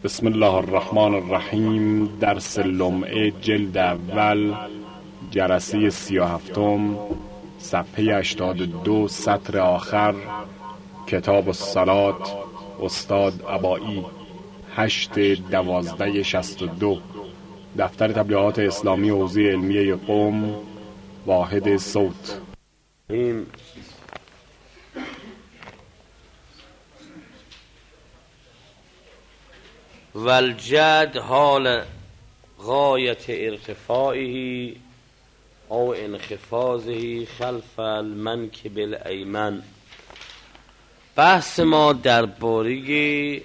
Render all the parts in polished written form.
بسم الله الرحمن الرحیم. درس لمعه جلد اول، جرسی 37، صفحه 82، سطر آخر، کتاب الصلات، استاد عبایی، 8/12/62، دفتر تبلیغات اسلامی حوزه علمیه قم، واحد صوت. والجد حال غایت ارتفاعه او انخفاضه خلف المنکب الایمن. بحث ما درباره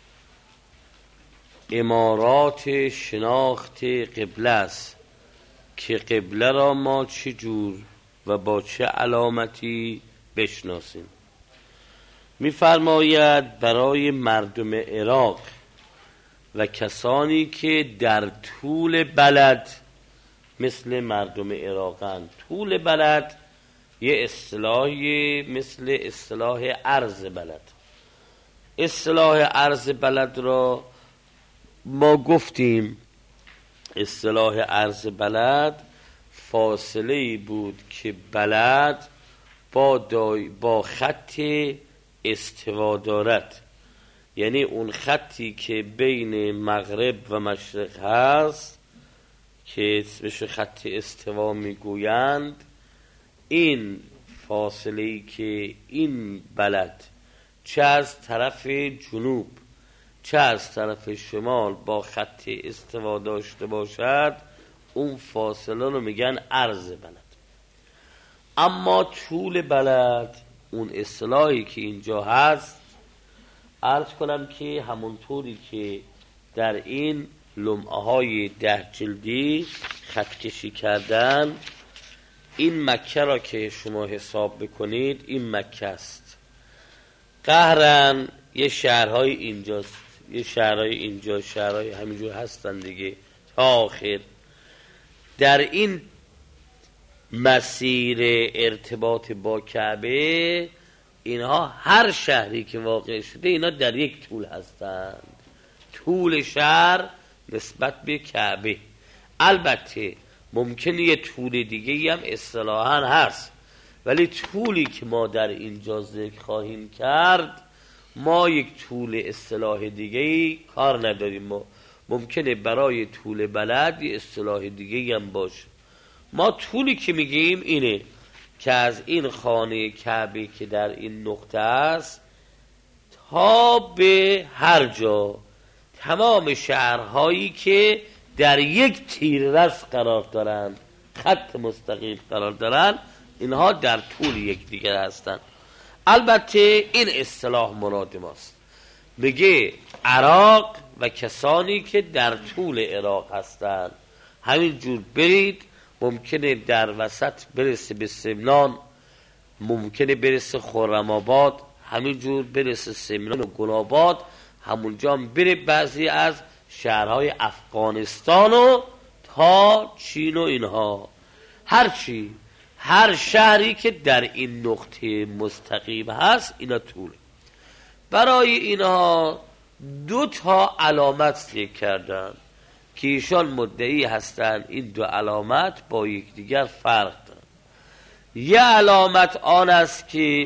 امارات شناخت قبله است که قبله را ما چه جور و با چه علامتی بشناسیم. می‌فرماید برای مردم عراق و کسانی که در طول بلد مثل مردم عراقن، طول بلد یه اصطلاحی مثل اصطلاح عرض بلد. اصطلاح عرض بلد را ما گفتیم، اصطلاح عرض بلد فاصله‌ای بود که بلد با خط استوا دارد، یعنی اون خطی که بین مغرب و مشرق هست که اسمش خط استوا میگویند، این فاصله‌ای که این بلد چه از طرف جنوب چه از طرف شمال با خط استوا داشته باشد، اون فاصله رو میگن عرض بلد. اما طول بلد، اون اصطلاحی که اینجا هست، عرض کنم که همونطوری که در این لمعه های 10 جلدی خط کشی کردن، این مکه را که شما حساب بکنید این مکه است. قهرن یه شهرهای اینجاست، یه شهرهای اینجا، شهرهای همینجور هستن دیگه تا آخر. در این مسیر ارتباط با کعبه، اینها هر شهری که واقع شده اینا در یک طول هستند، طول شهر نسبت به کعبه. البته ممکنه یه طول دیگه هم اصطلاحاً هست، ولی طولی که ما در اینجا ذکر خواهیم کرد، ما یک طول اصطلاح دیگه کار نداریم. ما ممکنه برای طول بلد یه اصطلاح دیگه هم باشه. ما طولی که میگیم اینه که از این خانه کعبه که در این نقطه است تا به هر جا، تمام شهرهایی که در یک تیررس قرار دارند، خط مستقیم قرار دارند، اینها در طول یک دیگر هستند. البته این اصطلاح مراد ماست، میگه عراق و کسانی که در طول عراق هستند. همین جور برید، ممکنه در وسط برسه به سمنان، ممکنه برسه خرم‌آباد، همینجور برسه سمنان و گل‌آباد، همونجا هم بره بعضی از شهرهای افغانستان و تا چین و اینها. هرچی هر شهری که در این نقطه مستقیم هست اینا طوله. برای اینها 2 علامت ذکر کردن که ایشان مدعی هستند این 2 علامت با یکدیگر فرق دارن. یه علامت آن است که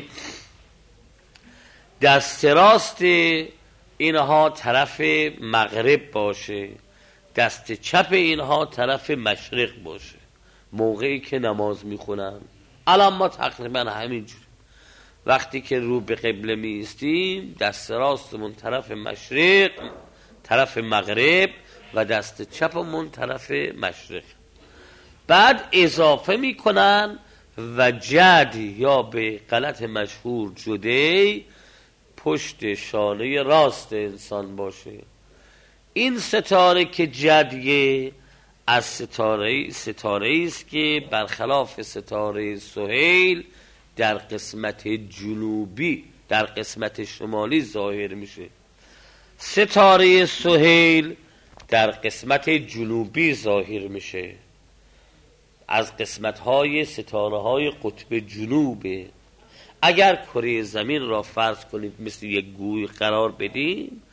دست راست اینها طرف مغرب باشه، دست چپ اینها طرف مشرق باشه موقعی که نماز میخونن. الان ما تقریبا همینجوری، وقتی که رو به قبله میستیم، دست راستمون طرف مشرق، طرف مغرب، و دست چپمون طرف مشرق. بعد اضافه میکنن و جد، یا به غلط مشهور جدی، پشت شانه راست انسان باشه. این ستاره که جدیه از ستاره است که برخلاف ستاره سهیل در قسمت جنوبی، در قسمت شمالی ظاهر میشه. ستاره سهیل در قسمت جنوبی ظاهر میشه، از قسمت‌های ستاره‌های قطب جنوبه. اگر کره زمین را فرض کنید مثل یک گوی قرار بدیم،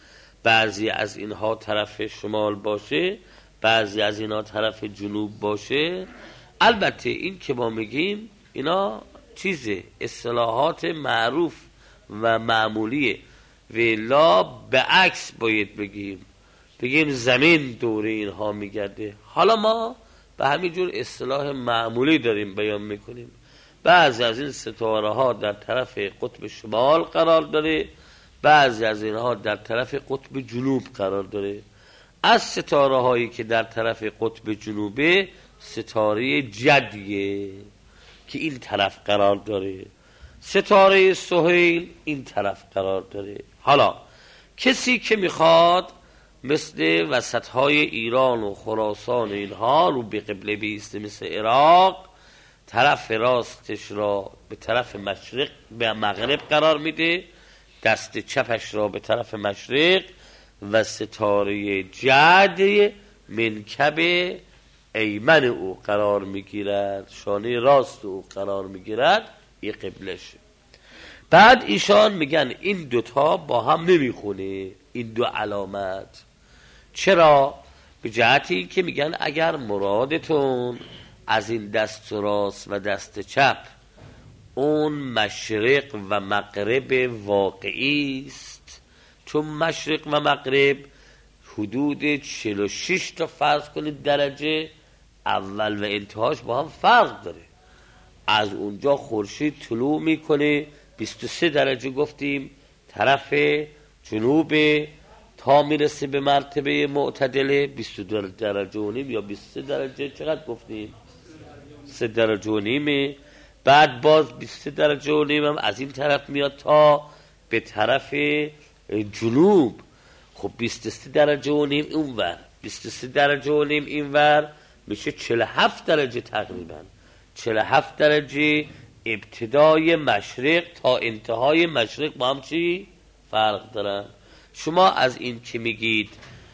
بعضی از اینها طرف شمال باشه، بعضی از اینها طرف جنوب باشه. البته این که ما میگیم اینا چیزه، اصطلاحات معروف و معمولیه، ولا به عکس باید بگیم زمین دوره اینها میگرده. حالا ما به همین جور اصطلاح معمولی داریم بیان میکنیم. بعضی از این ستاره ها در طرف قطب شمال قرار داره، بعضی از اینها در طرف قطب جنوب قرار داره. از ستاره هایی که در طرف قطب جنوبه ستاره جدیه که این طرف قرار داره، ستاره سهیل این طرف قرار داره. حالا کسی که میخواد مثل وسطهای ایران و خراسان اینها رو به قبله بیسته، مثل عراق، طرف راستش را به طرف مشرق به مغرب قرار میده، دست چپش را به طرف مشرق، و ستاره جد منکب ایمن او قرار میگیرد، شانه راست او قرار میگیرد، این قبلشه. بعد ایشان میگن این دوتا با هم نمیخونه، این دو علامت. چرا؟ به جهتی که میگن اگر مرادتون از این دست راست و دست چپ اون مشرق و مغرب واقعی است، چون مشرق و مغرب حدود 46 تا فرض کنید درجه اول و انتهاش با هم فرق داره. از اونجا خورشید طلوع میکنه 23 درجه گفتیم طرف جنوب، تا میرسه به مرتبه معتدله 22 درجه و نیم یا 23 درجه، چقدر گفتیم؟ 3 درجه و نیمه. بعد باز 23 درجه و نیم هم از این طرف میاد تا به طرف جنوب. خب 23 درجه و نیم اون ور، 23 درجه و نیم این ور، میشه 47 درجه تقریبا. 47 درجه ابتدای مشرق تا انتهای مشرق با هم چی؟ فرق دارن. شما از این که میگید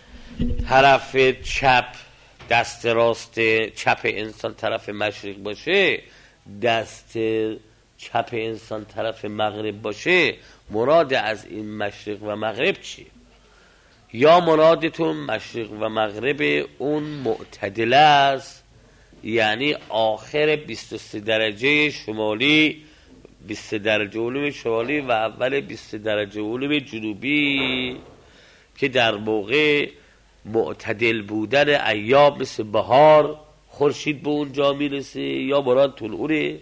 طرف چپ دست راست چپ انسان طرف مشرق باشه، دست چپ انسان طرف مغرب باشه، مراد از این مشرق و مغرب چیه؟ یا مرادتون مشرق و مغرب اون معتدله است، یعنی آخر 23 درجه شمالی، 23 درجه علوم شمالی و اول 23 درجه علوم جنوبی، که در موقع معتدل بودن ایام مثل بهار خورشید به اونجا میرسه، یا مراد طلوعه،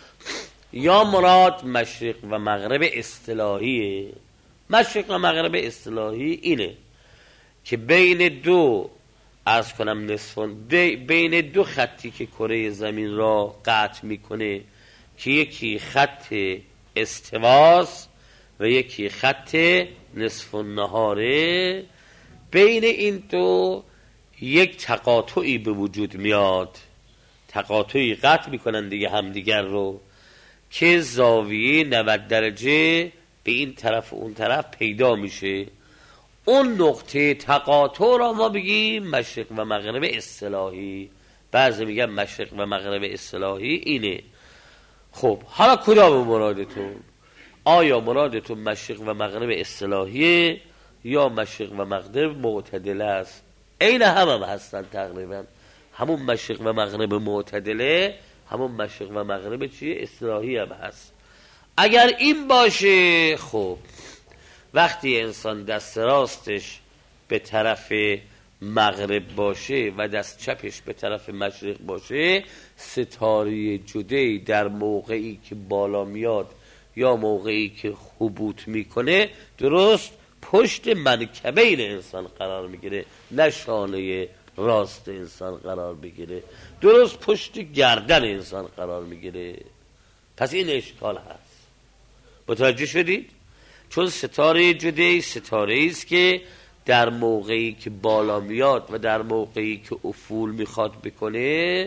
یا مراد مشرق و مغرب اصطلاحیه. مشرق و مغرب اصطلاحی اینه که بین دو عرض کنم نصفان، بین دو خطی که کره زمین را قطع میکنه، که یکی خط استواست و یکی خط نصف النهاره، بین این دو یک تقاطعی به وجود میاد، تقاطعی قطع میکنن دیگه همدیگر رو، که زاویه 90 درجه به این طرف و اون طرف پیدا میشه. اون نقطه تقاطع را ما بگیم مشرق و مغرب اصطلاحی. بعضی میگن مشرق و مغرب اصطلاحی اینه. خب حالا کدام مرادتون؟ آیا مرادتون مشرق و مغرب اصطلاحیه یا مشرق و مغرب معتدله است؟ عین هم هستن تقریبا، همون مشرق و مغرب معتدله، همون مشرق و مغرب چیه؟ اصطلاحی هم هست. اگر این باشه، خب وقتی انسان دست راستش به طرف مغرب باشه و دست چپش به طرف مشرق باشه، ستاره جدی در موقعی که بالا میاد یا موقعی که هبوط میکنه درست پشت منکبین انسان قرار میگیره، نه شانه راست انسان قرار بگیره، درست پشت گردن انسان قرار میگیره. پس این اشکال هست. متوجه شدید؟ چون ستاره جدی ستاره است که در موقعی که بالا میاد و در موقعی که افول میخواد بکنه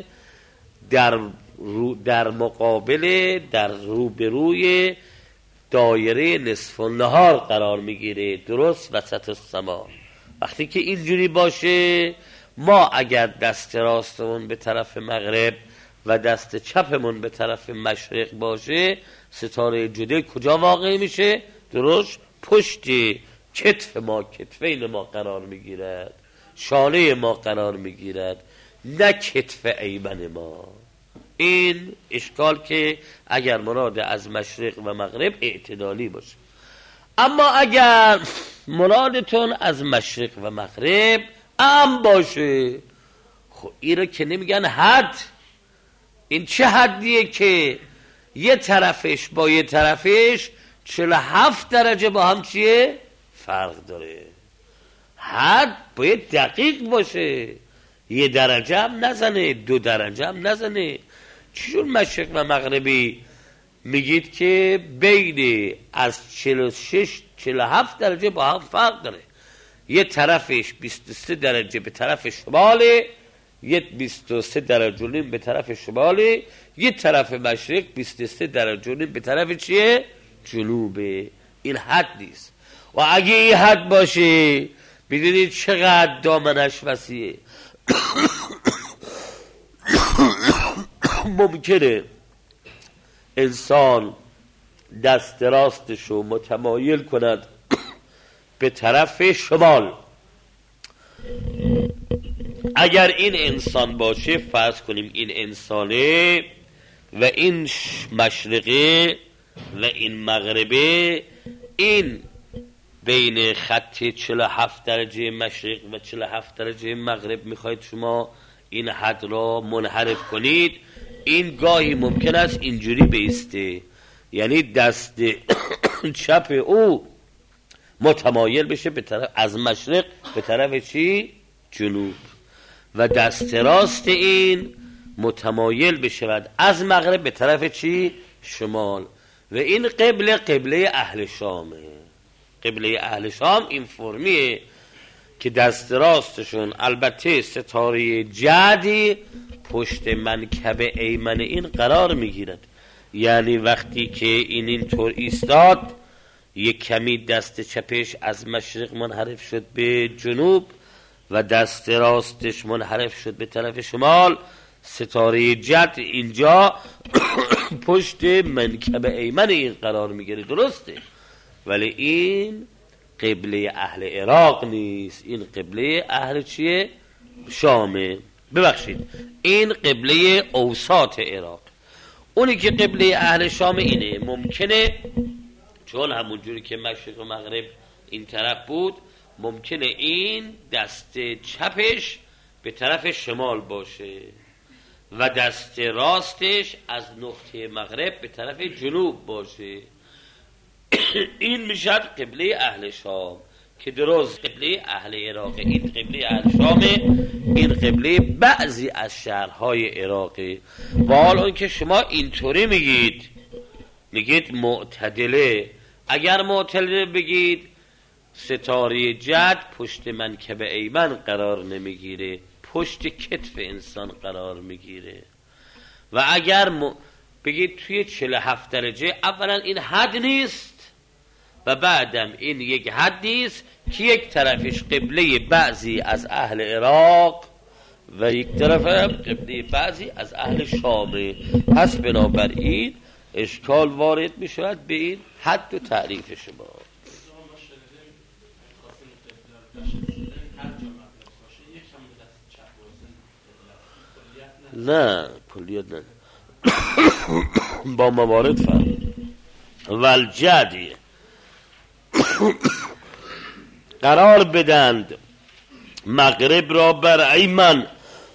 در مقابل، در روبروی دایره نصف النهار قرار میگیره، درست وسط السما. وقتی که اینجوری باشه، ما اگر دست راستمون به طرف مغرب و دست چپمون به طرف مشرق باشه، ستاره جدی کجا واقع میشه؟ درست پشت کتف ما کتفین ما قرار میگیرد، شانه ما قرار میگیرد، نه کتف ایمن ما. این اشکال که اگر مراد از مشرق و مغرب اعتدالی باشه. اما اگر مرادتون از مشرق و مغرب ام باشه، خب این رو که نمیگن حد. این چه حدیه که یه طرفش با یه طرفش 47 درجه با هم چیه؟ فرق داره. حد باید دقیق باشه، 1 درجه هم نزنه، 2 درجه هم نزنه. چجور مشرق و مغربی میگید که بین از 46-47 درجه با هم فرق داره؟ یه طرفش 23 درجه به طرف شماله، یه 23 درجه و نیم به طرف شماله، یه طرف مشرق 23 درجه و نیم به طرف چیه؟ جنوبه. این حد نیست. و اگه این حد باشه بدونید چقدر دامنش وسیعه. ممکنه انسان دست راستشو متمایل کند به طرف شمال. اگر این انسان باشه، فرض کنیم این انسانه و این مشرقه و این مغربه، این بین خط 47 درجه مشرق و 47 درجه مغرب میخواید شما این حد را منحرف کنید، این گاهی ممکن است اینجوری بیسته، یعنی دست چپ او متمایل بشه به طرف از مشرق به طرف چی؟ جنوب، و دست راست این متمایل بشه از مغرب به طرف چی؟ شمال. و این قبله اهل شامه. قبله اهل شام این فرمیه که دست راستشون البته ستاره جدی پشت منکب ایمن این قرار میگیرد، یعنی وقتی که اینطور ایستاد یک کمی دست چپش از مشرق منحرف شد به جنوب و دست راستش منحرف شد به طرف شمال، ستاره جد اینجا پشت منکب ایمن این قرار میگیره. درسته، ولی این قبله اهل عراق نیست، این قبله اهل چیه؟ شامه. ببخشید، این قبله اوساط عراق. اونی که قبله اهل شام اینه، ممکنه چون همون جوری که مشرق و مغرب این طرف بود، ممکنه این دست چپش به طرف شمال باشه و دست راستش از نقطه مغرب به طرف جنوب باشه. این میشد قبله اهل شام که درست قبله اهل عراق. این قبله اهل شامه، این قبله بعضی از شهرهای عراقه. و حال اون که شما اینطوری میگید معتدله. اگر معتدله بگید ستاره جد پشت منکب ایمن قرار نمیگیره، پشت کتف انسان قرار میگیره. و اگر بگید توی 47 درجه، اولا این حد نیست و بعدم این یک حد نیست که یک طرفش قبله بعضی از اهل عراق و یک طرف هم قبله بعضی از اهل شامه. پس بنابراین اشکال وارد می شود به این حد و تعریف شما. نه کلیت نه، با موارد فرق. والجدی قرار بدند مغرب را بر ایمن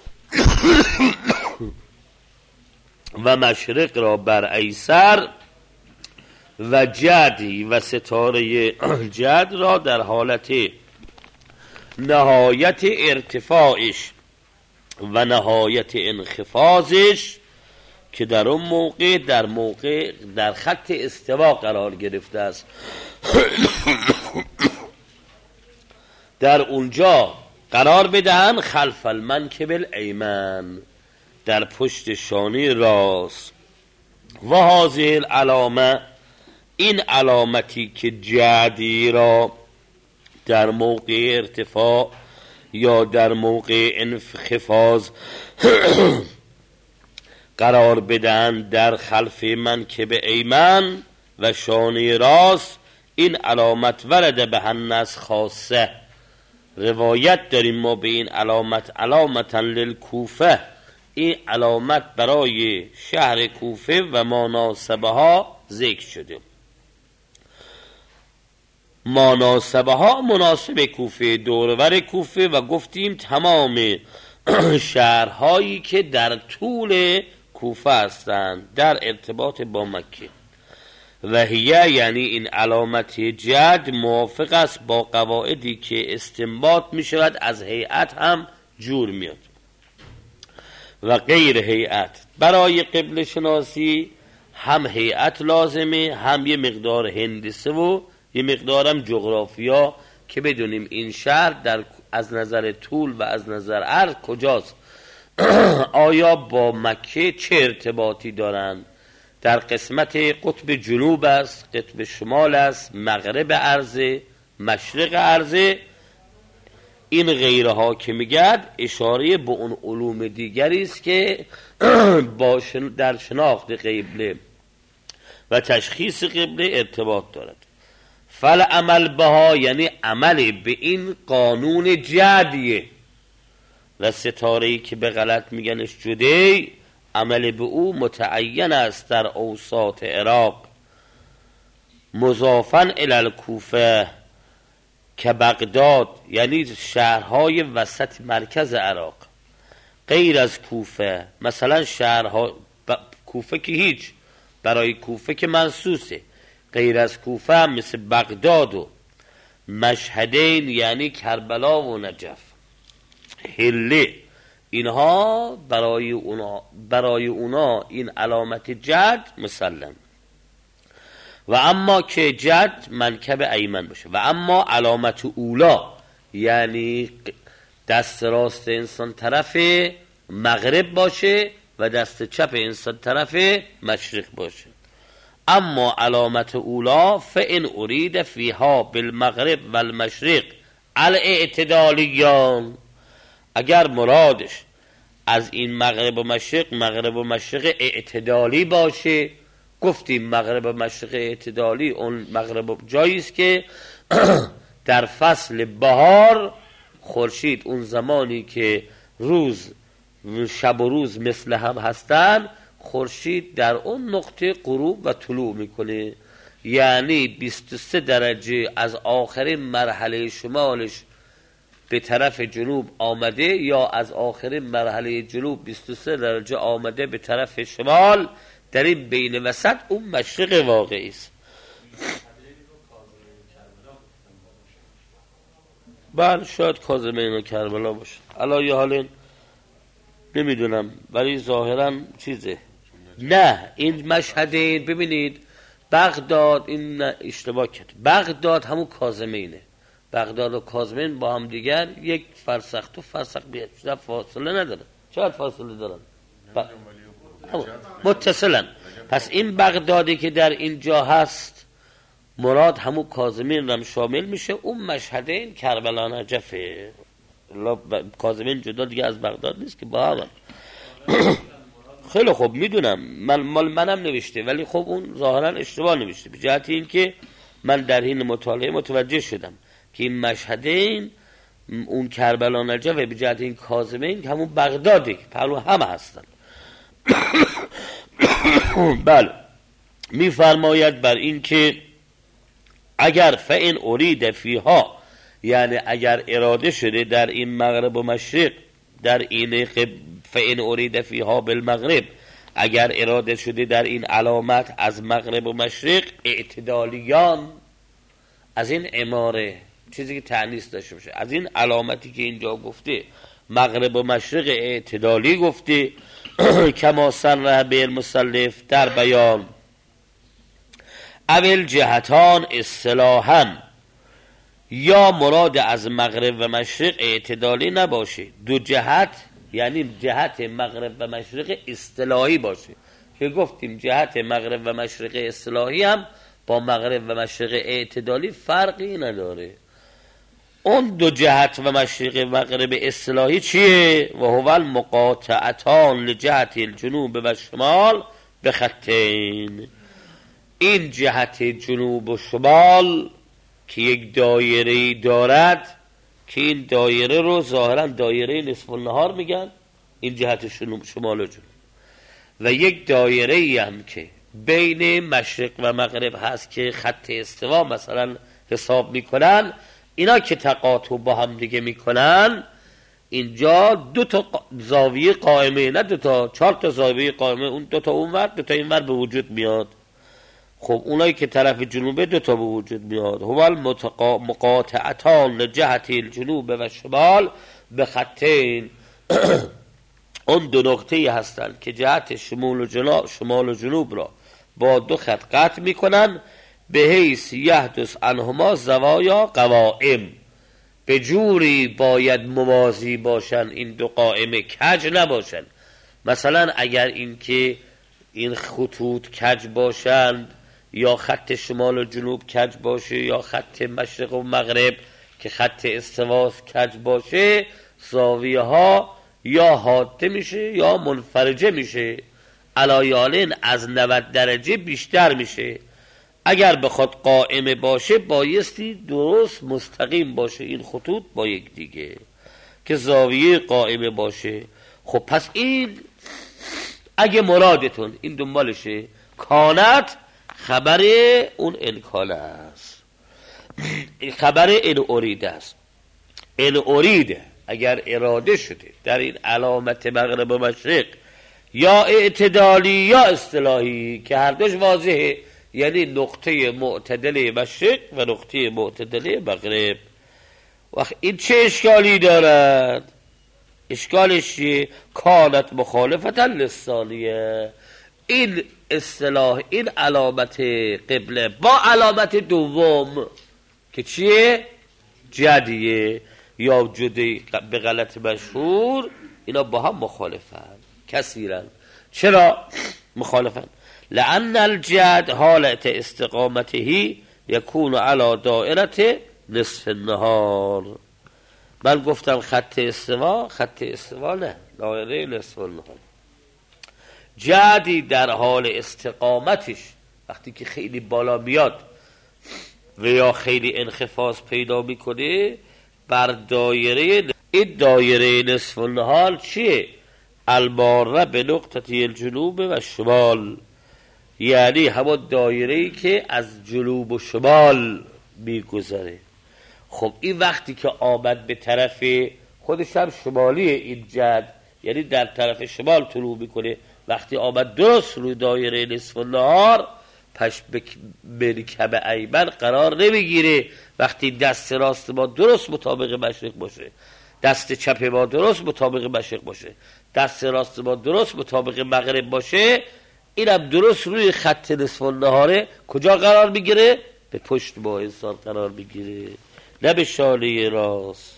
و مشرق را بر ایسر، و جدی و ستاره جد را در حالت نهایت ارتفاعش و نهایت انخفاضش که در اون موقع در خط استوا قرار گرفته است، در اونجا قرار بدهن خلف المنکب الایمن، در پشت شانه راست. و هذه العلامه، این علامتی که جدی را در موقع ارتفاع یا در موقع انخفاض قرار بدن در خلف منکب ایمن و شانه راست، این علامت ورد به الناس خاصه، روایت داریم ما به این علامتا للکوفه، این علامت برای شهر کوفه و مناسبه ها ذکر شده. مناسبه ها مناسب کوفه، دورور کوفه، و گفتیم تمام شهرهایی که در طول کوفه هستند در ارتباط با مکه. و هیه یعنی این علامت جد موافق است با قواعدی که استنباط می شود از هیئت هم جور میاد و غیر هیئت. برای قبله شناسی هم هیئت لازمه، هم یه مقدار هندسه و یه مقدارم جغرافیا که بدونیم این شهر از نظر طول و از نظر عرض کجاست. آیا با مکه چه ارتباطی دارند؟ در قسمت قطب جنوب است، قطب شمال است، مغرب عرضه، مشرق عرضه. این غیرها که میگد اشاره به اون علوم دیگری است که در شناخت قبله و تشخیص قبله ارتباط دارد. فالعمل بها یعنی عمل به این قانون جدیه، و ستاره‌ای که به غلط میگنش جدی، عمل به او متعین است در اوساط عراق، مضافاً الی الکوفه که بغداد، یعنی شهرهای وسط مرکز عراق، غیر از کوفه. مثلا شهرها کوفه که هیچ، برای کوفه که منصوصه، غیر از کوفه هم مثل بغداد و مشهدین یعنی کربلا و نجف، حله، اینها برای اونا این علامت جد مسلم. و اما که جد منکب ایمن باشه. و اما علامت اولا یعنی دست راست انسان طرف مغرب باشه و دست چپ انسان طرف مشرق باشه. اما علامت اولا فإن ارید فیها بالمغرب والمشرق الاعتدالیان، اگر مرادش از این مغرب و مشرق اعتدالی باشه. گفتیم مغرب و مشرق اعتدالی اون مغرب جایی است که در فصل بهار خورشید اون زمانی که شب و روز مثل هم هستن، خورشید در اون نقطه غروب و طلوع میکنه، یعنی 23 درجه از آخرین مرحله شمالش به طرف جنوب آمده یا از آخرین مرحله جنوب 23 درجه آمده به طرف شمال، در این بین وسط اون مشرق واقعی است. بله شاید کاظمین و کربلا باشه، الان یه حال نمیدونم، ولی ظاهرا چیزه. نه این مشهدین ببینید بغداد، این اشتباه کرد، بغداد همون کاظمینه. بغداد و کاظمین با هم دیگر یک فرسخ تو فرسخ بیشتر فاصله ندارن. چقدر فاصله دارن؟ متصلن. پس این بغدادی که در اینجا هست مراد همون کاظمین رم شامل میشه. اون مشهدین کربلا نجفه. کاظمین جدا دیگه از بغداد نیست که با هم. خیلی خوب میدونم، منم نوشته، ولی خب اون ظاهرا اشتباه نوشته، به جهت این که من در این مطالعه متوجه شدم که این مشهدین اون کربلا نجف به جهت این کاظمین همون بغدادی که پهلو هم هستن. بله میفرماید بر این که اگر فإن ارید فیها، یعنی اگر اراده شده در این مغرب و مشرق، در این فإن ارید فیها بالمغرب، اگر اراده شده در این علامت از مغرب و مشرق اعتدالیان، از این اماره چیزی که تعنیس داشته باشه، از این علامتی که اینجا گفته مغرب و مشرق اعتدالی گفته، کما صرح به المصنف در بیان، اول جهتان اصطلاحاً، یا مراد از مغرب و مشرق اعتدالی نباشه، دو جهت یعنی جهت مغرب و مشرق اصطلاحی باشه، که گفتیم جهت مغرب و مشرق اصطلاحی هم با مغرب و مشرق اعتدالی فرقی نداره. اون دو جهت و مشرق مغرب اصطلاحی چیه؟ و هو المقاطعتان لجهت الجنوب و شمال به خطین. این جهت جنوب و شمال که یک دایره دارد که این دایره رو ظاهرا دایره نصف النهار میگن، این جهت شمال و جنوب، و یک دایره هم که بین مشرق و مغرب هست که خط استوا مثلا حساب میکنن، اینا که تقاطع با هم دیگه میکنن، اینجا دو تا زاویه قائمه، نه دو تا، 4 تا زاویه قائمه، اون دو تا اونور دو تا اینور به وجود میاد. خب اونایی که طرف جنوبه دو تا به وجود میاد. هو المقاطعتان جهت الجنوب و شمال به خطین اون دو نقطه هستند که جهت شمال و جنوب را با 2 خط قطع میکنن، به حیث یحدث عنهما زوایا قوائم، به جوری باید موازی باشن این 2 قائمه، کج نباشن. مثلا اگر این که این خطوط کج باشند، یا خط شمال و جنوب کج باشه، یا خط مشرق و مغرب که خط استواست کج باشه، زاویه ها یا حاده میشه یا منفرجه میشه، علایالین از 90 درجه بیشتر میشه. اگر بخواد قائمه باشه بایستی درست مستقیم باشه این خطوط با یک دیگه که زاویه قائمه باشه. خب پس این اگه مرادتون این دنبالشه، کانت خبر اون انکانه است، خبر این اریده است. این اریده اگر اراده شده در این علامت مغرب و مشرق، یا اعتدالی یا اصطلاحی که هر دوش واضحه، یعنی نقطه معتدل مشرق و نقطه معتدل مغرب، وقت این چه اشکالی دارد؟ اشکالش چیه؟ کانت مخالفتا للثانیه، این اصطلاح، این علامت قبله با علامت دوم که چیه؟ جدیه یا جدی به غلط مشهور، اینا با هم مخالفن کثیرا. چرا مخالفن؟ لأن الجد حالت استقامته یکون علی دائره نصف النهار. من گفتم خط استوا نه، دایره نصف النهار. جدی در حال استقامتش وقتی که خیلی بالا میاد و یا خیلی انخفاض پیدا میکنه بر دایره، این دایره نصف النهار چیه؟ الماره به نقطه الجنوب و شمال، یعنی همون دایره‌ای که از جنوب و شمال میگذره. خب این وقتی که آمد به طرف خودش هم شمالی این جد، یعنی در طرف شمال طلوع میکنه، وقتی آمد درست روی دایره نصف النهار پس مرکب ایمن قرار نمیگیره. وقتی دست راست ما درست مطابق مشرق باشه، دست چپ ما درست مطابق مشرق باشه، دست راست ما درست مطابق مغرب باشه، اینم درست روی خط نصف النهاره کجا قرار میگیره؟ به پشت ما انسان قرار میگیره، نه به شانه راست.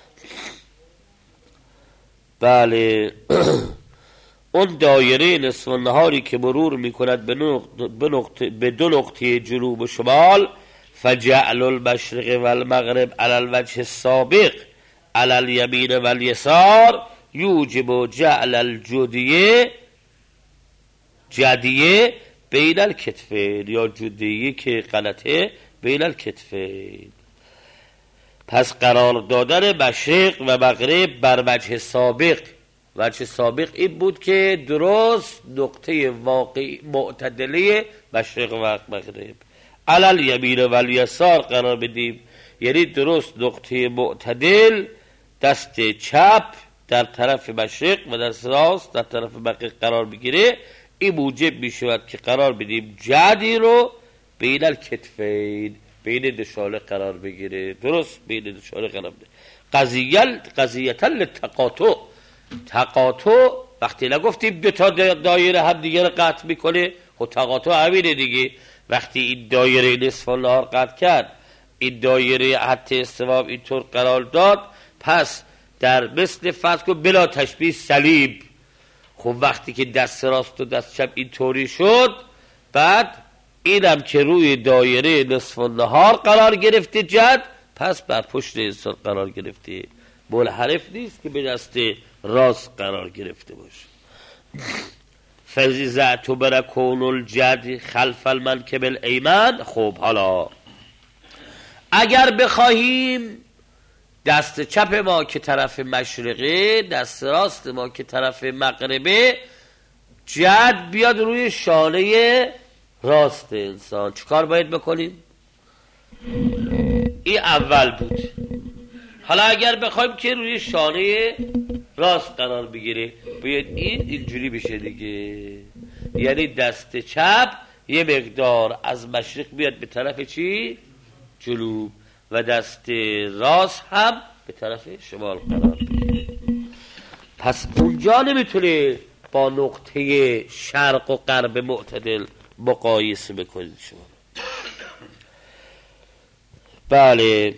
بله اون دایره نصف النهاری که مرور میکند به 2 نقطه جنوب و شمال، فجعل المشرق و المغرب على الوجه السابق على الیمین و الیسار یوجب جعل الجدیه بین الکتفین، یا جدیه که غلطه بین الکتفین. پس قرار دادن مشرق و مغرب بر وجه سابق، وجه سابق این بود که درست نقطه واقعی معتدله مشرق و مغرب علی الیمین و الیسار قرار بدیم، یعنی درست نقطه معتدل دست چپ در طرف مشرق و دست راست در طرف مغرب قرار بگیره. این موجب می شود که قرار بدیم جدی رو بین الکتفین، بین دشاله قرار بگیره، درست بین دشاله قرار بگیره. قضیتا للتقاطع، تقاطع وقتی نگفتیم 2 تا دایره هم دیگه رو قطع میکنه، خب تقاطع همینه دیگه. وقتی این دایره نصف النهار قطع کرد، این دایره حتی استواب اینطور قرار داد، پس در مثل فرض کن بلا تشبیه صلیب. خب وقتی که دست راست و دست چپ اینطوری شد، بعد اینم که روی دایره نصف النهار قرار گرفته جد، پس بر پشت انسان قرار گرفته، منحرف نیست که به دست راست قرار گرفته باشه. فاذا اعتبر کون الجد خلف المنکب الایمن. خب حالا اگر بخواهیم دست چپ ما که طرف مشرقه، دست راست ما که طرف مغربه، جد بیاد روی شانه راست انسان، چیکار باید بکنیم؟ این اول بود. حالا اگر بخوایم که روی شانه راست قرار بگیره، باید این اینجوری بشه دیگه، یعنی دست چپ یه مقدار از مشرق بیاد به طرف چی؟ جنوب، و دست راست هم به طرف شمال قرار بگیره. پس اونجا نمیتونه با نقطه شرق و غرب معتدل مقایسه بکنید شما. بله.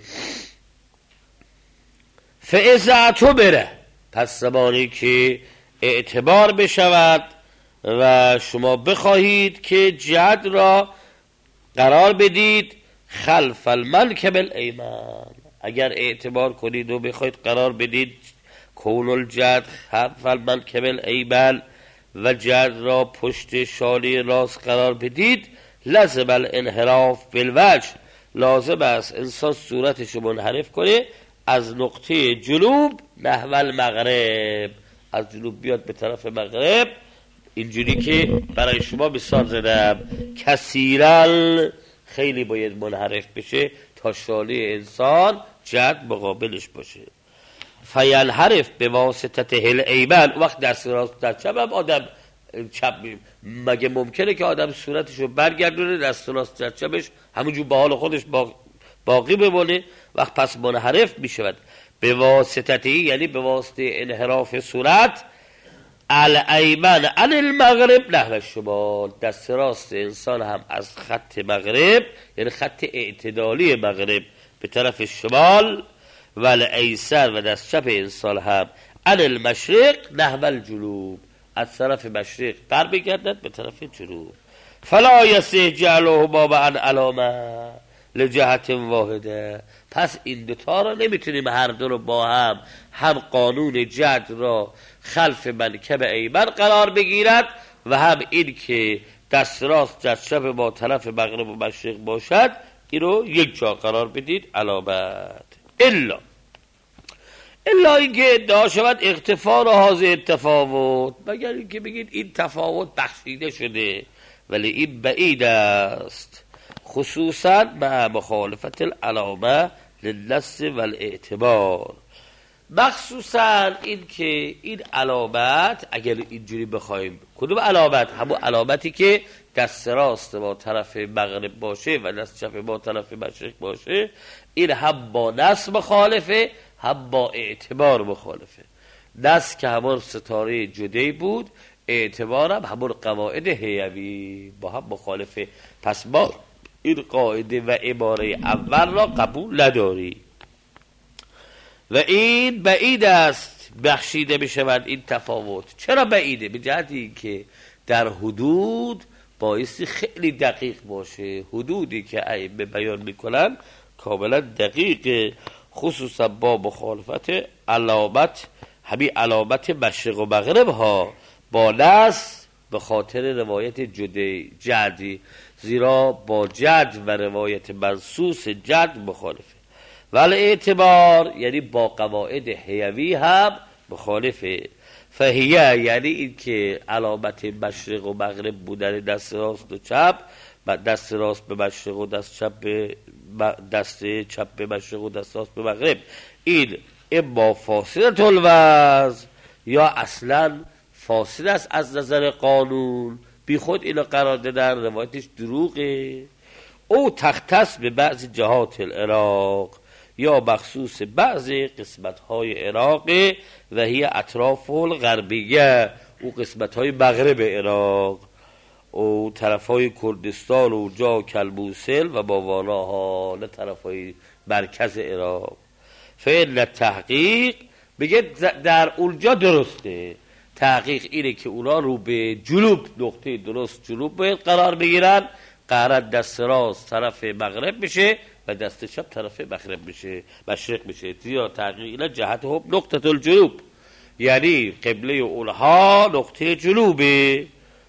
فاذا اعتبر، پس زمانی که اعتبار بشود و شما بخواهید که جد را قرار بدید خلف المنکب الایمن، اگر اعتبار کنید و بخواید قرار بدید کون الجد خلف المنکب الایمن و جد را پشت شانه راست قرار بدید، لازم الانحراف بالوجه، لازم است انسان صورتش رو منحرف کنه از نقطه جنوب نحو المغرب، از جنوب بیاد به طرف مغرب، اینجوری که برای شما مثال زدم. کثیرا، خیلی باید منحرف بشه تا شانه انسان جد مقابلش باشه. فینحرف به واسطه الایمن، وقت دست راست در چپ هم آدم چپ مگه ممکنه که آدم صورتش رو برگردونه دست راست در چپش همونجور به حال خودش باقی بمونه؟ وقت پس منحرف میشود به واسطه، یعنی به واسطه انحراف صورت الایمن عن المغرب نحو الشمال، دست راست انسان هم از خط مغرب یعنی خط اعتدالی مغرب به طرف شمال، و الایسر و دست چپ انسان هم عن المشرق نحو الجنوب، از طرف مشرق برمیگردد به طرف جنوب. فلا یصح جعلهما معا علامه لجهت واحده، پس این دوتا را نمیتونیم هر دو رو با هم قانون جد را خلف منکب ایمن قرار بگیرد و هم این که دست راست دست چپ با طرف مغرب و مشرق باشد، این رو یک جا قرار بدید علامت. الا اینکه ادعا شود اختفار حاضر تفاوت، مگر اینکه بگید این تفاوت بخشیده شده، ولی این بعید است، خصوصا مع مخالفت العلامه للنص والاعتبار، مخصوصا این که این علامت اگر اینجوری بخوایم، کدوم علامت؟ همون علامتی که دست راست با طرف مغرب باشه و دست چپ با طرف مشرق باشه، این هم با نص مخالفه هم با اعتبار مخالفه. نص که همون ستاره جدی بود، اعتبار هم همون قواعد حیوی با هم مخالفه، پس ما این قاعده و عباره اول را قبول نداری و این بعید است بخشیده بشود این تفاوت. چرا بعیده؟ به جهتی که در حدود بایستی خیلی دقیق باشه، حدودی که ائمه بیان میکنن کاملا دقیق، خصوصا با مخالفت علامت، همین علامت مشرق و مغرب ها با نص به خاطر روایت جدی، زیرا با جد و روایت منصوص جد مخالفه، ولی اعتبار یعنی با قواعد حیوی هم مخالفه. فهیه یعنی این که علامت مشرق و مغرب بودن دست راست و چپ، دست راست به مشرق و دست چپ به مشرق و دست راست به مغرب، این اما فاسدة الوضع یا اصلا فاسد است از نظر قانون، بی خود اینو قرار دادن، روایتش دروغه. او تختص به بعض جهات العراق یا مخصوص بعضی قسمت‌های عراق و هی اطراف الغربیه، او قسمت‌های مغرب عراق، او طرف‌های کردستان و جا کلموسل و باواناها، نه طرف‌های مرکز عراق. فعلا تحقیق بگه در اونجا درسته، تحقیق اینه که اونا رو به جنوب، نقطه درست جنوب باید قرار بگیرن، قرار دست راست طرف مغرب بشه و دست چپ طرف مشرق بشه، زیرا تحقیق اینا جهت هم نقطه الجنوب، یعنی قبله اونها نقطه جنوبه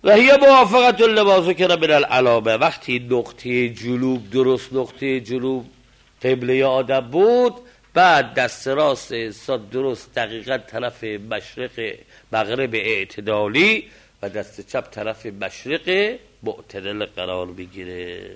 و هی موافقت لباسو که من العلامه، وقتی نقطه جنوب، درست نقطه جنوب قبله آدم بود، بعد دست راست انسان درست دقیقا طرف مشرق مغرب اعتدالی و دست چپ طرف مشرق معتدل قرار بگیره.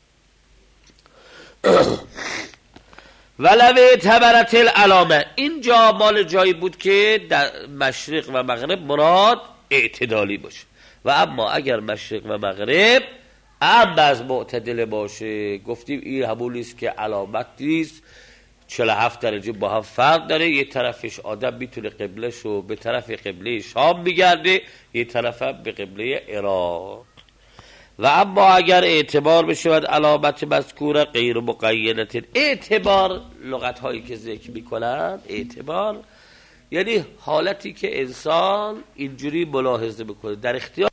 ولو اعتبرت العلامه، اینجا مال جایی بود که در مشرق و مغرب مراد اعتدالی باشه، و اما اگر مشرق و مغرب ام از معتدل باشه، گفتیم این همونیست که علامت نیست، 47 درجه با هم فرق داره، یه طرفش آدم میتونه قبلشو به طرف قبله شام میگرده، یه طرف هم به قبله عراق. و اما اگر اعتبار بشود علامت مذکوره غیر مقیدت، اعتبار لغت هایی که ذکر میکنند، اعتبار یعنی حالتی که انسان اینجوری ملاحظه بکنه در اختیار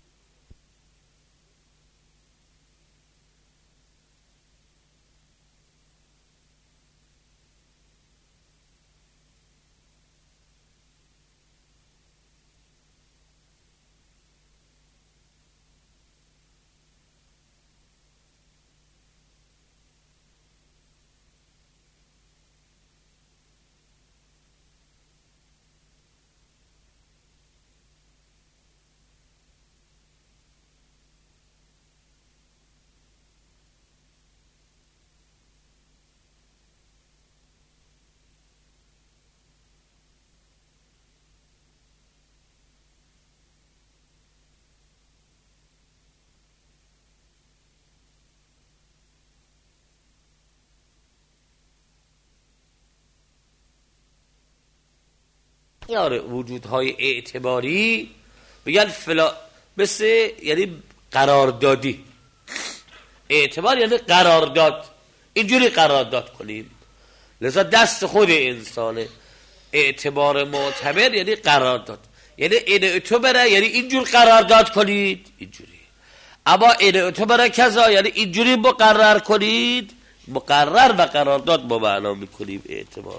وجودهای اعتباری بگن مثل یعنی قراردادی. اعتبار یعنی قرارداد، اینجوری قرارداد کنیم، لذا دست خود انسانه. اعتبار معتبر یعنی قرارداد، یعنی این اعتباره یعنی اینجور قرارداد کنید اینجوری، اما این اعتباره کذا یعنی اینجوری مقرر کنید. مقرر و قرارداد ما معنا میکنیم اعتبار.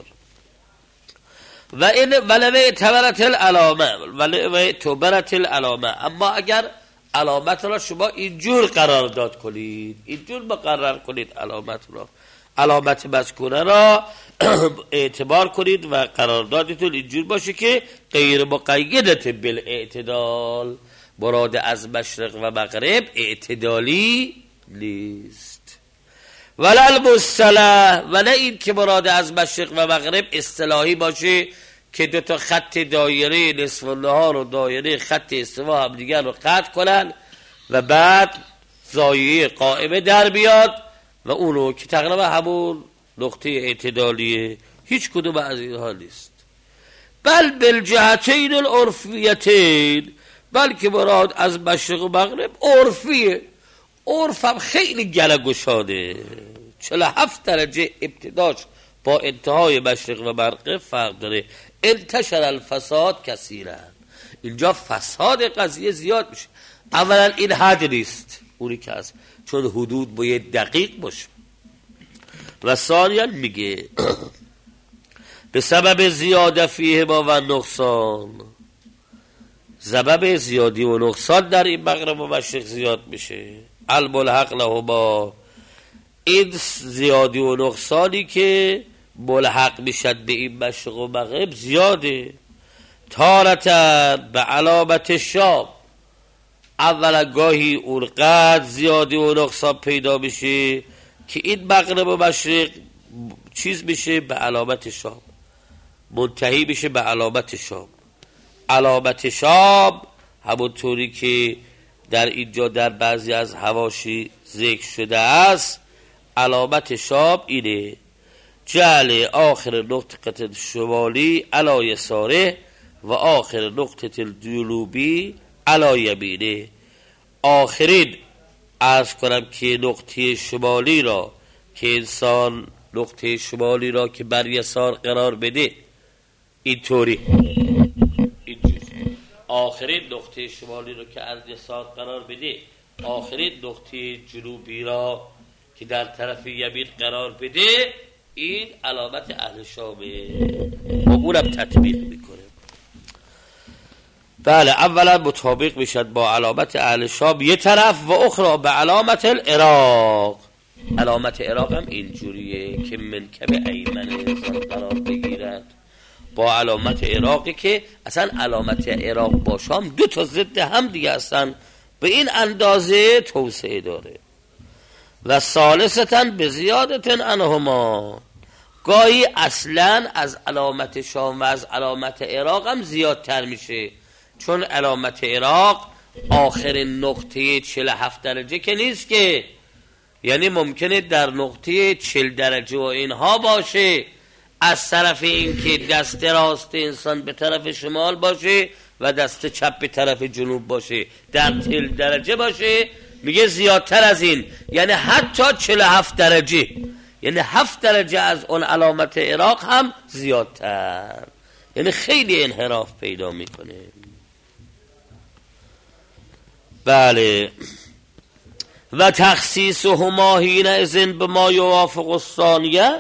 و این ولو اعتبرت العلامه، ولو اعتبرت العلامه، اما اگر علامت را شما اینجور قرارداد کنید، اینجور مقرر کنید علامت را، علامت مذکوره را اعتبار کنید و قراردادتون اینجور باشه که غیر مقیدت بالاعتدال، مراد از مشرق و مغرب اعتدالی نیست. ولا المصطلح، ولا این که مراد از مشرق و مغرب اصطلاحی باشه که دو تا خط دایره نصف النهار و دایره خط استوا هم دیگر رو قطع کنن و بعد زاویه قائمه در بیاد و اونو که تقریبا همون نقطه اعتدالیه، هیچ کدوم از اینها نیست. بل بالجهتین العرفیتین، بلکه مراد از مشرق و مغرب عرفیه. عرف هم خیلی گله گشاده، 47 درجه ابتداش با انتهای مشرق و مغرب فرق داره. انتشر الفساد کثیرا، اینجا فساد قضیه زیاد میشه. اولا این حد نیست اونی که هست، چون حدود باید دقیق باشه. و ثانیا میگه به سبب زیاده فیه ما و نقصان، سبب زیادی و نقصان در این مغرب و مشرق زیاد میشه. الملحق لهما، این زیادی و نقصانی که ملحق میشد به این مشرق و مغرب زیاده. تارتا به علامت شام، اولا گاهی اونقدر زیادی و نقصان پیدا میشه که این مغرب و مشرق چیز میشه به علامت شام، منتهی میشه به علامت شام. علامت شام همونطوری که در اینجا در بعضی از حواشی ذکر شده است، علامت شام اینه: جعل آخر نقطه شمالی علی یساره و آخر نقطه جنوبی علی یمینه. آخرین عرض کنم که نقطه شمالی را که انسان نقطه شمالی را که بر یسار قرار بده اینطوری، آخرین نقطه شمالی را که از یسار قرار بده، آخرین نقطه جنوبی را که در طرف یمین قرار بده، این علامت اهل شامه و اونم تطبیق میکنه. بله، اولا مطابق میشد با علامت اهل شام یه طرف و اخرى به علامت العراق. علامت عراق هم اینجوریه که منکب ایمن انسان قرار بگیرد با علامت عراقی که اصلا علامت عراق با شام دو تا ضد هم دیگه هستن، به این اندازه توسعه داره. و ثالثتاً به زیادتن انهما، گاهی اصلا از علامت شام و از علامت عراق هم زیادتر میشه، چون علامت عراق آخرین نقطه 47 درجه که نیست که، یعنی ممکنه در نقطه 40 درجه و اینها باشه، از طرف این که دست راست انسان به طرف شمال باشه و دست چپ به طرف جنوب باشه، در 40 درجه باشه. میگه زیادتر از این، یعنی حتی 47 درجه، یعنی 7 درجه از اون علامت عراق هم زیادتر، یعنی خیلی انحراف پیدا میکنه. بله. و تخصیص هما حینئذ بما یوافق الثانیه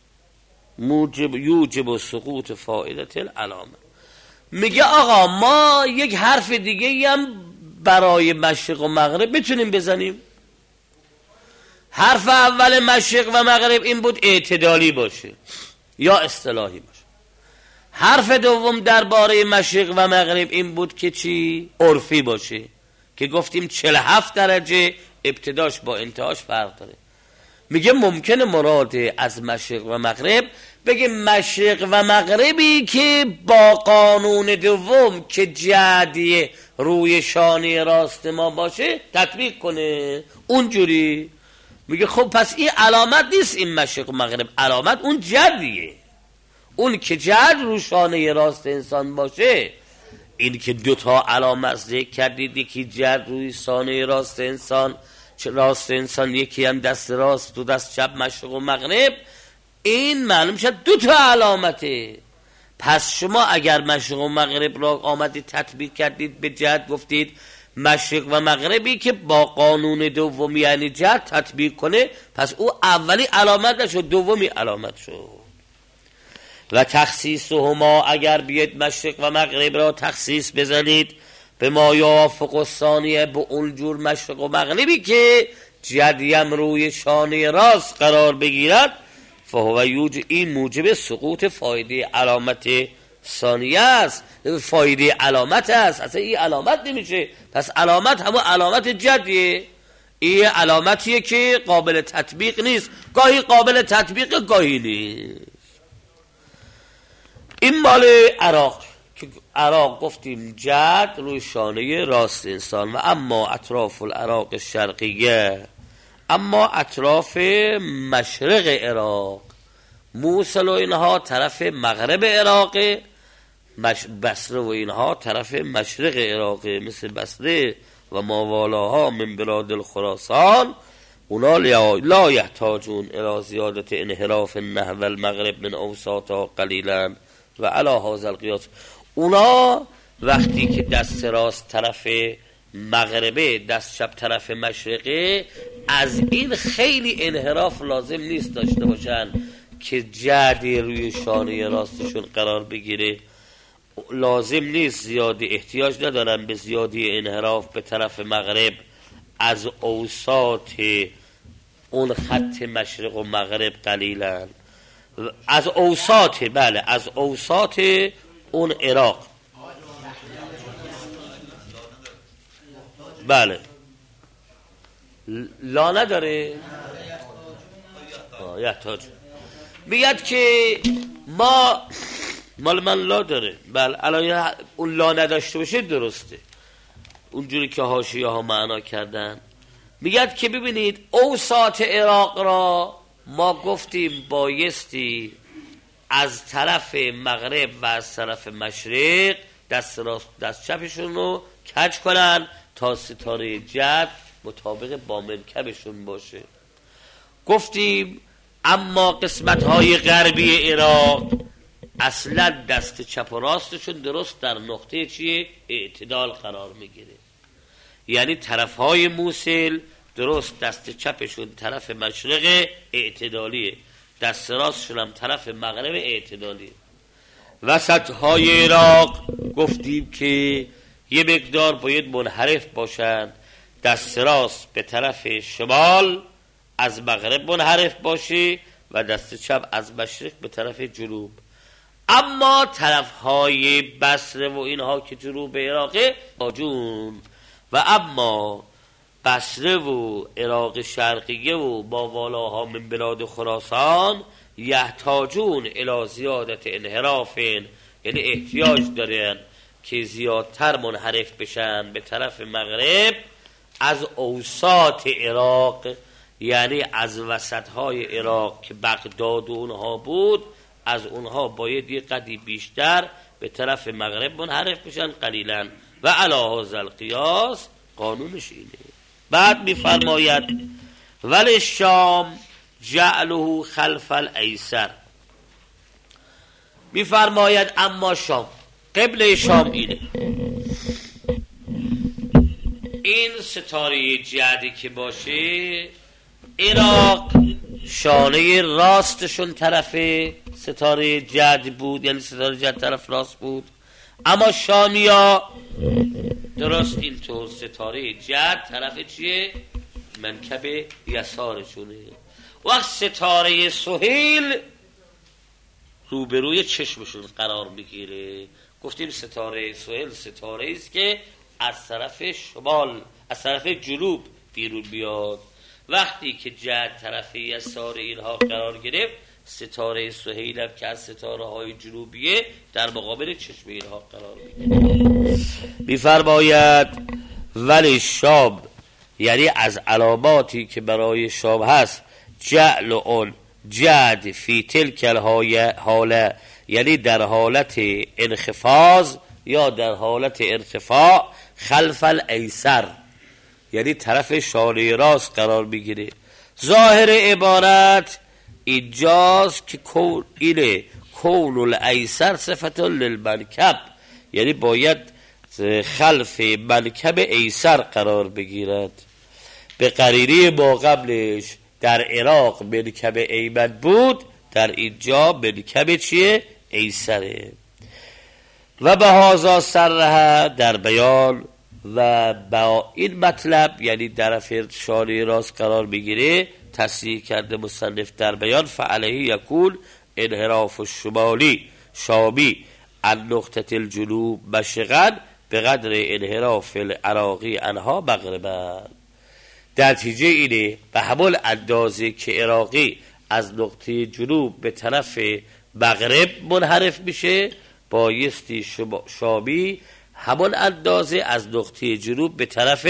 یوجب سقوط فائدة العلامه. میگه آقا ما یک حرف دیگه هم برای مشرق و مغرب میتونیم بزنیم. حرف اول مشرق و مغرب این بود اعتدالی باشه یا اصطلاحی باشه. حرف دوم درباره مشرق و مغرب این بود که چی؟ عرفی باشه، که گفتیم 47 درجه ابتداش با انتهاش فرق داره. میگه ممکنه مراد از مشرق و مغرب بگه مشرق و مغربی که با قانون دوم که جهدی روی شانه راست ما باشه تطبیق کنه اونجوری. میگه خب پس این علامت نیست این مشرق و مغرب، علامت اون جهدیه، اون که جهد رو شانه راست انسان باشه. این که دوتا علامت ذکر کردید، یکی جهد روی شانه راست انسان یکی هم دست راست و دست چپ مشرق و مغرب، این معلوم شد دو تا علامته. پس شما اگر مشرق و مغرب را آمدید تطبیق کردید به جهت، گفتید مشرق و مغربی که با قانون دوم یعنی جهت تطبیق کنه، پس او اولی علامت نشد، دومی علامت شد. و تخصیص هما، اگر بیاید مشرق و مغرب را تخصیص بزنید به ما یوافق الثانیه، به اونجور مشرق و مغربی که جدیم روی شانه راست قرار بگیرد، فهو این موجب سقوط فایده علامت ثانیه است، فایده علامت است. اصلا این علامت نمیشه، پس علامت همون علامت جدیه، این علامتیه که قابل تطبیق نیست، گاهی قابل تطبیق گاهی نیست. این مال عراق، که عراق گفتیم جد روی شانه راست انسان. و اما اطراف العراق شرقیه، اما اطراف مشرق عراق، موصل و اینها طرف مغرب عراقه، بصره و اینها طرف مشرق عراقه، مثل بصره و ماوالاها من بلاد الخراسان، اونا لا یحتاجون الى زیادت انحراف نحو المغرب من اوساطها قلیلا و علی هذا القیاس. اونا وقتی که دست راست طرف مغربه، دست چپ طرف مشرقه، از این خیلی انحراف لازم نیست داشته باشن که جدی روی شانه راستشون قرار بگیره، لازم نیست زیادی، احتیاج ندارن به زیادی انحراف به طرف مغرب از اوساط اون خط مشرق و مغرب قلیلا، از اوساط، بله از اوساط اون عراق، بله لا نداره، یحتاج میگد که ما مال من لا داره، بله الان اون لا نداشته باشه درسته، اونجوری که حاشیه ها معنا کردن. میگد که ببینید اوساط عراق را ما گفتیم بایستی از طرف مغرب و از طرف مشرق دست راست دست چپشون رو کج کنن تا ستاره جد مطابق با منکبشون باشه. گفتیم اما قسمت های غربی عراق اصلا دست چپ و راستشون درست در نقطه چیه؟ اعتدال قرار میگیره، یعنی طرف های موصل درست دست چپشون طرف مشرق اعتدالیه، دست راستشون هم طرف مغرب اعتدالیه. وسط های عراق گفتیم که یه مقدار باید منحرف باشند، دست راست به طرف شمال از مغرب منحرف باشه و دست چپ از مشرق به طرف جنوب. اما طرفهای بصره و اینها که جنوب عراقه آجون و اما بصره و عراق شرقیه و ماوالاها من بلاد خراسان یحتاجون الی زیادت انحراف، یعنی احتیاج دارن که زیادتر منحرف بشن به طرف مغرب از اوساط عراق، یعنی از وسطهای عراق که بغداد و اونها بود، از اونها باید یه قدری بیشتر به طرف مغرب منحرف بشن قلیلا و علی هذا القیاس قانونش اینه. بعد میفرماید ولی شام جعله خلف الایسر، میفرماید اما شام قبله شام اینه، این ستاره جعدی که باشه عراق شانه راستشون طرف ستاره جعد بود، یعنی ستاره جعد طرف راست بود. اما شامیا درست اینطور ستاره جعد طرف چیه؟ منکب یسارشونه. وقت ستاره سهیل روبروی چشمشون قرار میگیره. گفتیم ستاره سهیل ستاره است که از طرف شمال، از طرف جنوب بیرون بیاد. وقتی که جعد طرف یسار اینها قرار گرفت، ستاره سهیل هم که از ستاره های جنوبیه در مقابل چشم اینها قرار میگیره. میفرماید ولی شام، یعنی از علاماتی که برای شام هست، جعل اون جعد فی تلک الحاله، یعنی در حالت انخفاض یا در حالت ارتفاع، خلف الایسر، یعنی طرف شانه راست قرار میگیره. ظاهر عبارت اینجاست که کون الایسر صفت للمنکب، یعنی باید خلف منکب ایسر قرار بگیرد. به قرینه ما قبلش در عراق منکب ایمن بود، در اینجا منکب چیه؟ ایسره. و به هازا سرها در بیان و با این مطلب، یعنی طرف شانه راست قرار بگیره، تصریح کرده مصنف در بیان فعلیه یکون انحراف الشمالی شامی عن نقطه الجنوب مشرقا به قدر انحراف العراقی عنها مغربا. در نتیجه اینه به همون اندازه که عراقی از نقطه جنوب به طرف مغرب منحرف میشه، بایستی شامی همون اندازه از نقطه جنوب به طرف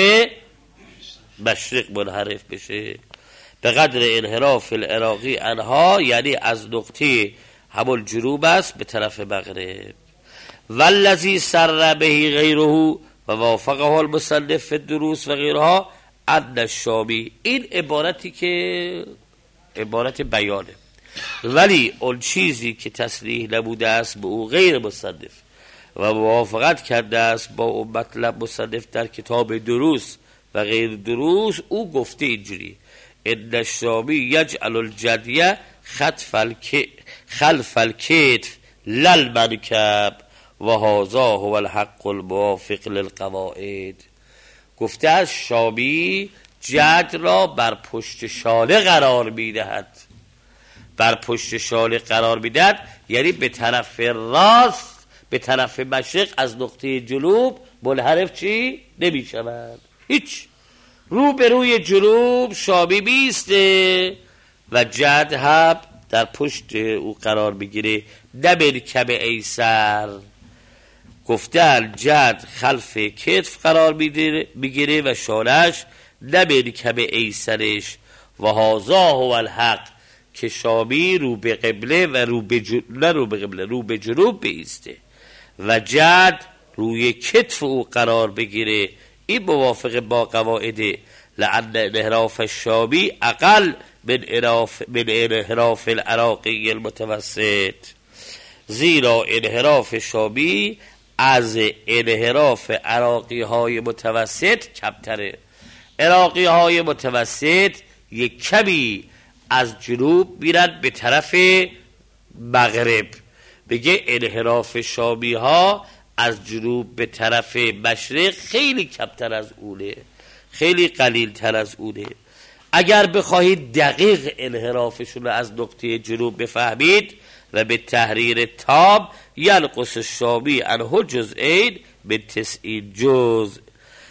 مشرق منحرف بشه به قدر انحراف العراقی عنها، یعنی از نقطه همون جنوب است به طرف مغرب. والذی سر به غیره و وافقه المصنف فی الدروس و غیرها ان الشامی، این عبارتی که عبارت بیانه، ولی اون چیزی که تصریح نبوده است به او غیر مصنف و موافقت کرده است با اون مطلب مصنف در کتاب دروس و غیر دروس، او گفته اینجوری ان الشامی یجعل الجدیه خلف الکتف للمنکب و هذا هو الحق الموافق للقواعد. گفته از شامی جد را بر پشت شاله قرار میدهد، بر پشت شاله قرار میدهد، یعنی به طرف راست، به طرف مشرق از نقطه جنوب منحرف چی؟ نمی شود، هیچ. رو به روی جنوب شامی بیسته و جد هم در پشت او قرار میگیره، نه مرکب ایسر. گفتن جد خلف کتف قرار میگیره و شانش نه مرکب ایسرش. و هازا هو الحق، که شامی رو به قبله و رو به جنوب بیسته و جد روی کتف او قرار بگیره. این موافق با قواعد لعن انحراف الشامی اقل من انحراف العراقی المتوسط، زیرا انحراف شامی از انحراف عراقی های متوسط کمتره. عراقی های متوسط یک کمی از جنوب میرن به طرف مغرب، بگه انحراف شامی ها از جنوب به طرف مشرق خیلی کمتر از اونه، خیلی قلیل تر از اونه. اگر بخواهید دقیق انحرافشون رو از نقطه جنوب بفهمید و به تحریر تاب ینقص الشامی عنه جزئین به 90 جزء.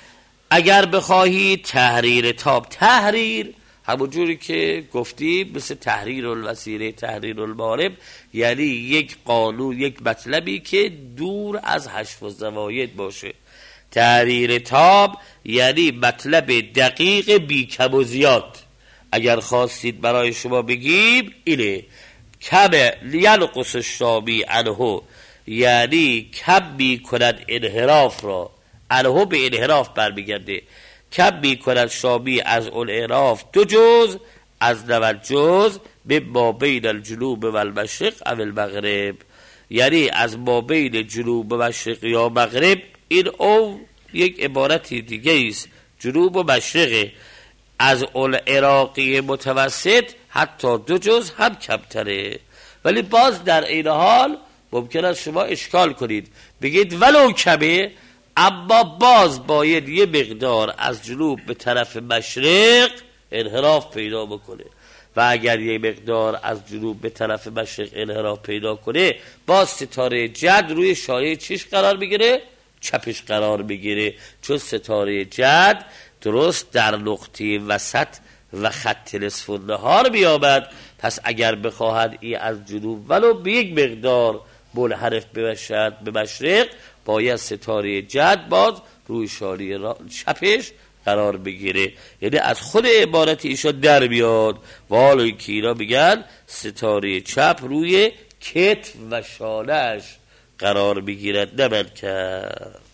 اگر بخواهید تحریر تاب، تحریر همون جوری که گفتیم مثل تحریر الوسیله، تحریر المعارف، یعنی یک قانون، یک مطلبی که دور از حشو و زواید باشه. تحریر تاب یعنی مطلب دقیق بی کم و زیاد. اگر خواستید برای شما بگیم اینه کم ینقص الشامی عنه، یعنی کم می کند انحراف را، عنه به انحراف برمیگرده، کم می کند شامی از اون انحراف 2 جزء از 90 جزء به ما بین الجنوب و المشرق و المغرب، یعنی از ما بین جنوب و مشرق یا مغرب. این او یک عبارتی دیگه است، جنوب و مشرق. از اون عراقی متوسط حتی 2 جزء هم کمتره. ولی باز در این حال ممکن است شما اشکال کنید، بگید ولو کمه، اما باز باید یه مقدار از جنوب به طرف مشرق انحراف پیدا بکنه، و اگر یه مقدار از جنوب به طرف مشرق انحراف پیدا کنه، باز ستاره جد روی شایعه چیش قرار بگیره؟ چپش قرار بگیره، چون ستاره جد درست در نقطه وسط و خط نصف النهار بیابد. پس اگر بخواهد ای از جنوب ولو به یک مقدار منحرف بشد به مشرق، باید ستاره جد باز روی شایعه چپش قرار بگیره. یعنی از خود عبارت ایشان در بیاد. والا که اینا میگن ستاره چپ روی کتف و شانه‌اش قرار بگیرد، نه مرکز.